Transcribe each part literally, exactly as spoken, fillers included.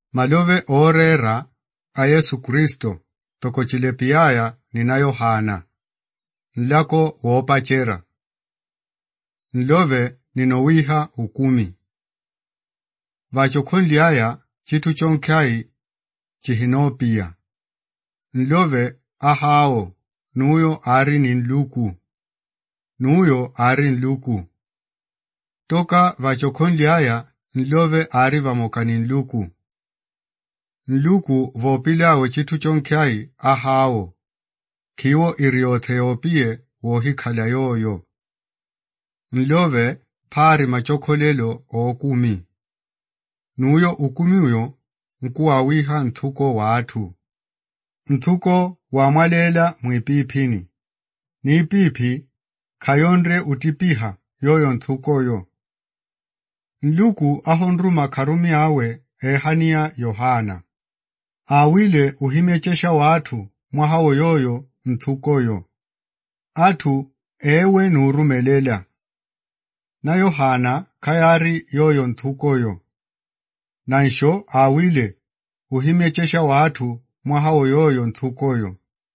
Malove orera a Yesu Kristo toko chilepiaya nina Yohana. Nlako woopachera. Nlove ninowiha ukumi. Vachokonliaya chitu chonkai chihinopia. Nlove ahao nuyo ari ninluku. Nuyo ari nluku. Toka vachokonliaya nlove ari vamoka ninluku. Nluku vopilawo chitu chonkai ahao. Kiwo iriotheopie wohikhala yoyo. Nlove pari machokolelo okumi. Nuyo ukumi uyo nkuwawiha nthuko watu. Nthuko wamwalela mwipipini. Nipipi khayonre utipiha yoyo nthukoyo. Nluku ahonruma karumi awe ehania Yohana. Awile uhimechesha watu mwahawo yoyo nthukoyo. Atu ewe nurumelela. Na Yohana kayari yoyo nthukoyo. Nansho awile uhimechesha watu mwahawo yoyo nthukoyo.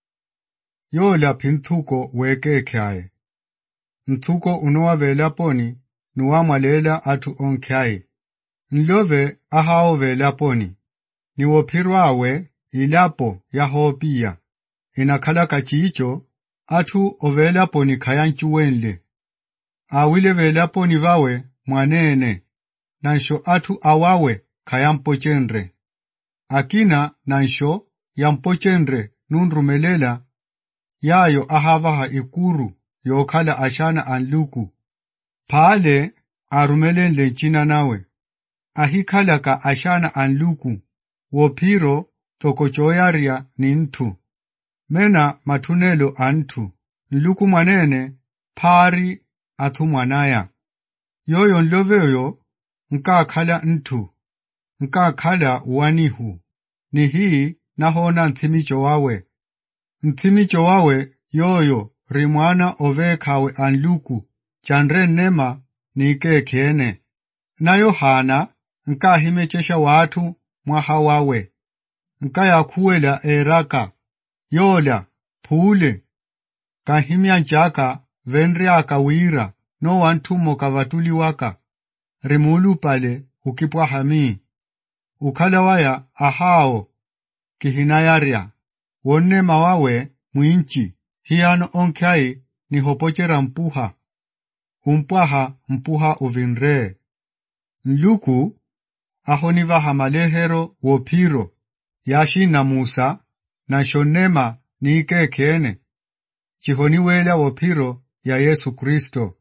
Yola pinthuko wekekhaye. Nthuko unowavela poni nuwamwalela atu onkhaye. Nlove ahao vela poni. Niwopirwawe ilapo yahopia. Inakhala kachicho atu ovela poni khayanchuwenle. Awile vela poni vawe mwanene. Nansho atu awawe khayampochenre. Akina nansho yampochenre nunrumelela. Yayo ahavaha ikuru yokhala ashana anluku. Phale arumelenle nchina nawe. Ahikhalaka ashana anluku. Wopiro tokochoyaria nintu. Mena matunelo antu. Nluku mwanene pari atu mwanaya. Yoyo nloveyo nkakhala ntu. Nkakhala uwanihu. Ni hii nahona nthimicho wawe. Nthimicho wawe yoyo rimwana ovekhawe anluku. Chanre nema nikekene. Na Yohana nkahimechesha watu mwahawawe. Nkayakuwela eraka. Yola, phule. Kahimya nchaka venri akawira no wantumo kavatuli waka. Rimulu pale ukipwa hami. Ukhalawaya ahao kihinayaria. Wone mawawe mwinchi. Hiyano onkai ni hopochera mpuha. Umpaha mpuha uvinre. Nluku ahonivaha malehero wopiro. Yashi na Musa na shonema ni ikekene. Chihoniwela wopiro ya Yesu Kristo.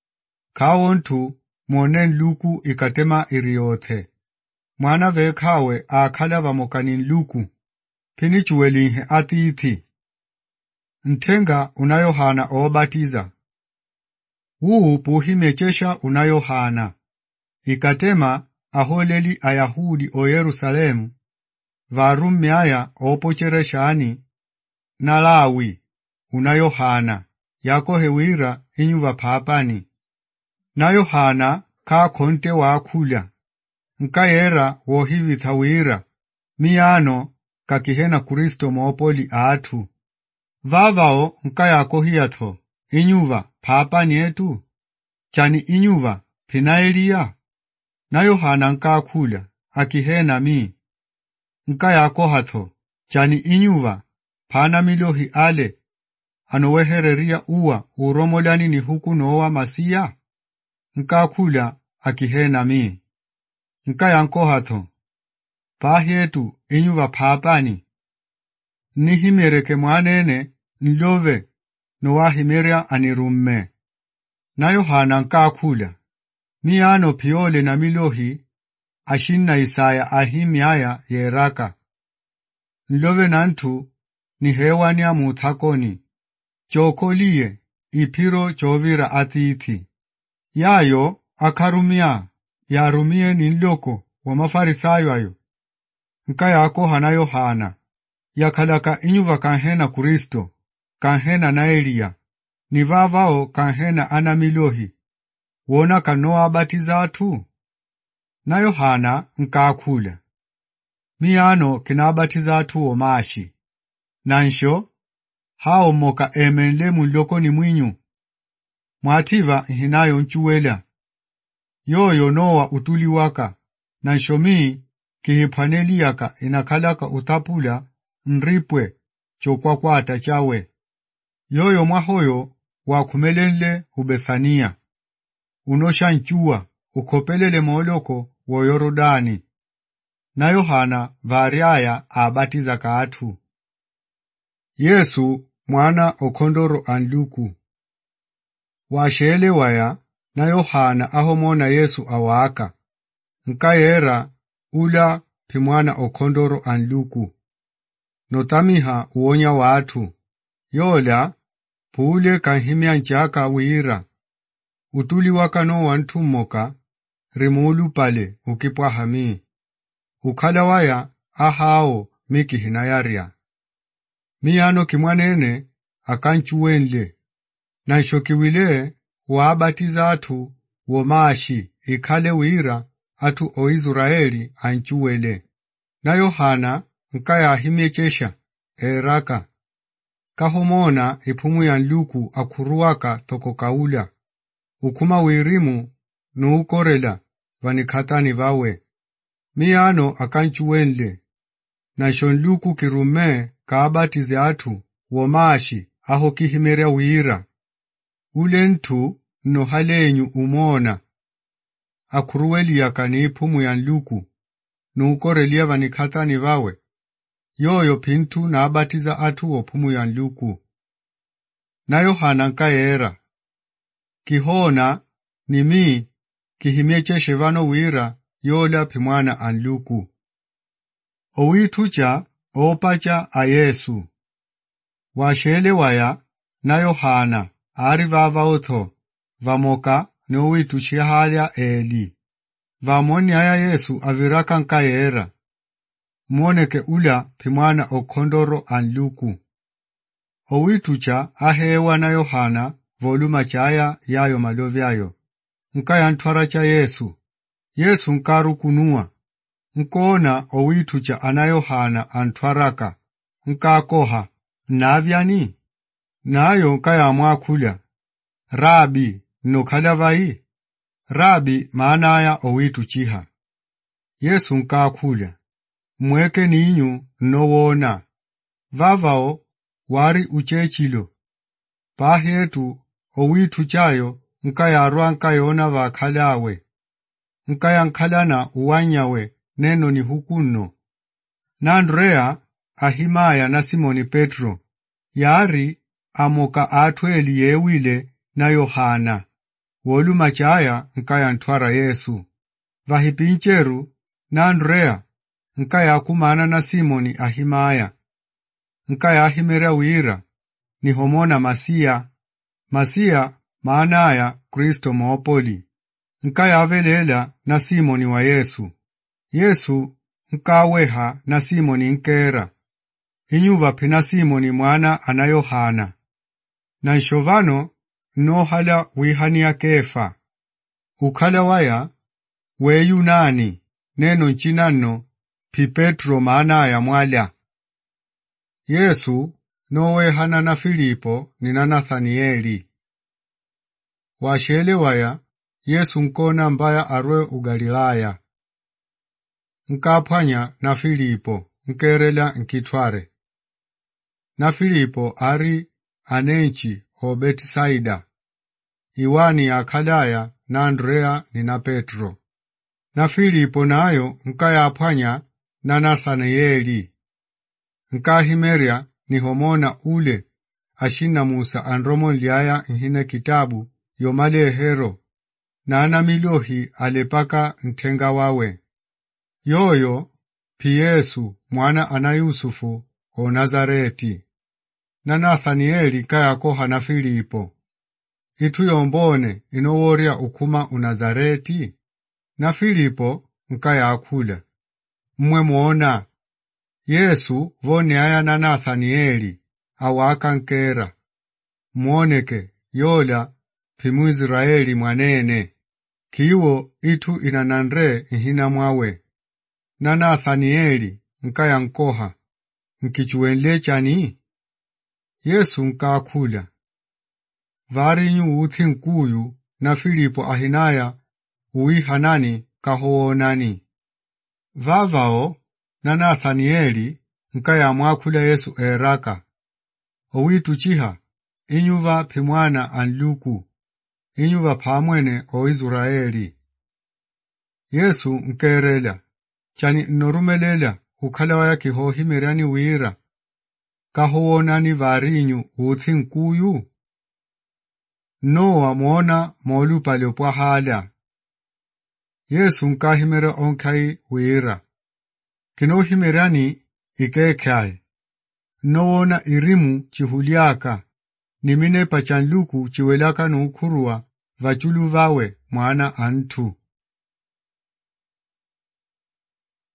Kawontu mwone nluku ikatema iriothe. Mwana vekhawe akhala vamokani nluku. Pinichuwelihe atiithi. Ntenga unayohana obatiza. Wuu puhimechesha unayohana. Ikatema aholeli ayahudi o Yerusalemu. Varumyaya opochereshani. Na Lawi unayohana. Yako hewira inyuva papani. Na Yohana kakonte wakula. Nkayera wohivithawira. Miyano kakihena Kristo mopoli atu. Vavao nkayako hiyatho. Inyuva papani etu. Chani inyuva pinaelia. Na Yohana nkakula. Akihena mi. Nkayako hatho. Chani inyuva pana milohi ale. Anowehereria uwa uromolani ni huku nowa masia. Nkakula akihena mi. Nkayanko hatho. Pahietu inyuva papani. Nihimereke mwanene nlove nowahimeria anirumme. Na Yohana nkakula. Miyano piole na milohi ashinna Isaya ahimyaya yeraka. Nlove nantu ni hewanya muthakoni. Chokoliye ipiro chovira atiithi. Yayo akarumia yarumie ninloko wa mafarisayo ayo. Nkayako hana Yohana. Yakhalaka inyuva kanhena Kristo. Kanhena na Elia. Nivavao kanhena ana milohi. Wona kanoa batiza atu. Na Yohana nkakula. miyano kinabatiza atu omashi. Nansho, hao moka emenle muloko ni mwinyu. Mwativa hinayo nchuwela. Yoyo noa utuli waka. Nansho mii kihipaneli yaka inakalaka utapula nripwe chokwa kwa atachawe. Yoyo mwahoyo wakumelenle ubethania. Unosha nchua ukopelele moloko wo Yorodani. Na Yohana variaya abatiza kaatu. Yesu mwana okondoro anluku. Washele waya na Yohana ahomona Yesu awaka. Nkayera ula pimwana okondoro anluku. Notamiha uonya watu. Yola pule kanhimia nchaka wira. Utuli wakano wantumoka rimulu pale ukipwa hami. Ukala waya ahao miki hinayaria. Miyano kimwanene akanchuwenle. Nanshokiwile waabatiza atu womashi ikale wira atu o Israeli anchuwele. Na Yohana nkaya ahimiechesha eraka. Kahomona ipumu ya nluku akuruwaka toko kaula. Ukuma wirimu nuukorela vanikhatani vawe. Miyano akanchuwenle. Nansho nluku kirume kaabatize atu womashi aho kihimeria wira. Ule ntu nohalenyu umona. Akuruweli yaka ni ipumu ya nluku. Nuukorelia vanikhatani vawe. Yoyo pintu na abatiza atu opumu ya nluku. Na Yohana nkayera. Kihona ni mi kihimiecheshe vano wira yola pimwana anluku. Owitucha opacha a Yesu. Washele waya na Yohana ari vava otho. Vamoka ni owituchi halya eli. Vamoni haya Yesu aviraka nkayera. Mwoneke ula pimwana okondoro anluku. Owitucha ahewa na Yohana voluma chaya yayo malovyayo. Nkaya ntwara cha Yesu. Yesu nkaru kunua. Nkona owitucha ana Yohana antwaraka. Nkakoha. Navyani? Nayo nkaya mwakula. Rabi, nokhala vai? Rabi maanaya owituchiha. Yesu nkakula. Mweke ninyu nowona. Vavao wari uchechilo. Pahetu owituchayo nkayarwa nkayona vakhalawe. Nkaya nkhalana uwanyawe neno ni hukuno. Na Andrea ahimaya na Simoni Petro. Yari amoka atweli yewile na Yohana. Wolu machaya nkaya ntwara Yesu. Vahipincheru na Andrea nkaya kumana na Simoni ahimaya. Nkaya ahimeria wira ni homona Masia. Masia maanaya Kristo moopoli. Nkaya avelela na Simoni wa Yesu. Yesu nkaweha na Simoni nkera. Inyuva pina Simoni mwana ana Yohana. Na nshovano nohala wihani ya Kefa. Ukala waya weyu nani neno nchinano pi Petro maanaya mwala. Yesu nowehana na Filipo ni na Nathanieli. Washele waya Yesu nkona mbaya arwe ugalilaya. Nkapwanya na Filipo nkerela nkitware. Na Filipo ari anenchi o Betisaida. Iwani ya Kalaya na Andrea ni na Petro. Na Filipo nayo nkayapwanya na Nathanieli. Nkahimeria ni homona ule ashina Musa andromo liaya nhine kitabu yomale hero. Na ana milohi alepaka ntenga wawe. Yoyo pi Yesu mwana ana Yusufu o Nazareti. Na Nathanieli kaya koha na Filipo. Itu yombone inoworia ukuma unazareti. Na Filipo nkaya akula. Mwe muona. Yesu vone aya na Nathanieli awaka nkera. Mwoneke yola pimu Israeli mwanene. Kiwo itu inanandre ihina mwawe. Na Nathanieli nkaya nkoha, nkichuwenle chani? Yesu nkaakhula, varinyu uthi nkuyu na Filipo ahinaya ui hanani kahoonani. Vavao na Nathanieli nkaya mwakhula Yesu eraka, owitu chiha, inyuva pimwana anluku, inyuva pamwene o Israeli. Yesu nkerela, chani nnorumelela ukhalawa ya kihohimerani wira, kahoonani varinyu uthi nkuyu? Noa mwona molu palopwa hala. Yesu nkahimera onkai wira. Kinohimerani ikekhae. Noona irimu chihuliaka. Nimine pachanluku chiwelaka nukurua vachulu vawe mwana antu.